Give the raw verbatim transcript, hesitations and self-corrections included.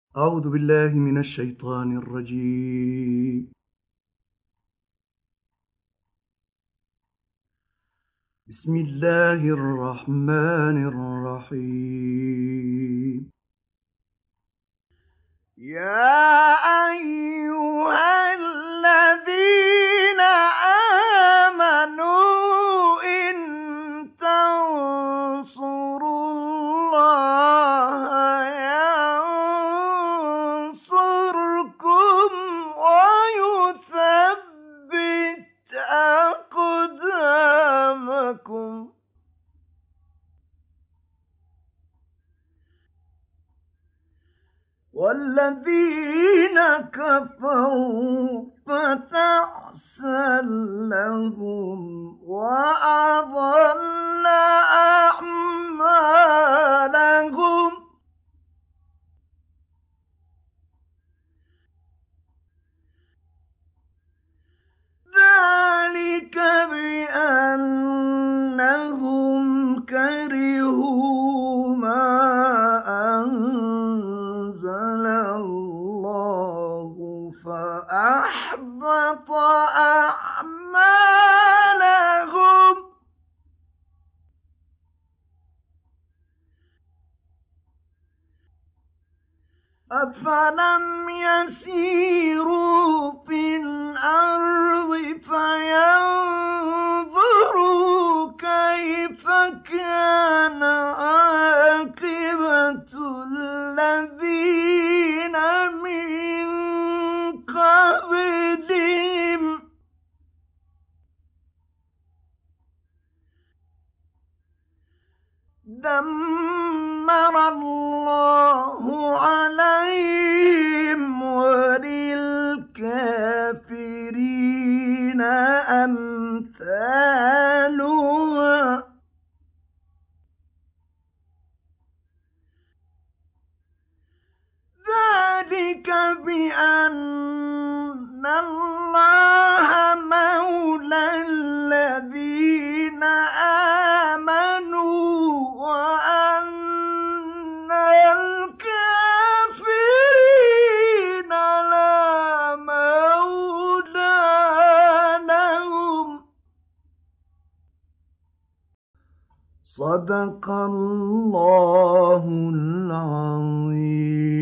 أعوذ بالله من الشيطان الرجيم. بسم الله الرحمن الرحيم. يا أيها الذين آمنوا إن تنصروا الله ينصركم ويثبت أقدامكم. والذين كفروا فتعسا لهم وأضل أعمالهم. ذلك بأنهم كرهوا ما أنزل الله فأحبط أعمالهم. أفلم يسيروا في الأرض فينظروا كيف كان عاقبة الذين من قبلهم. دمر الله عليهم وللكافرين أمثالها. ذلك بأن الله مولى الذين آمنوا وأن الكافرين لا مولى لهم. صدق الله العظيم.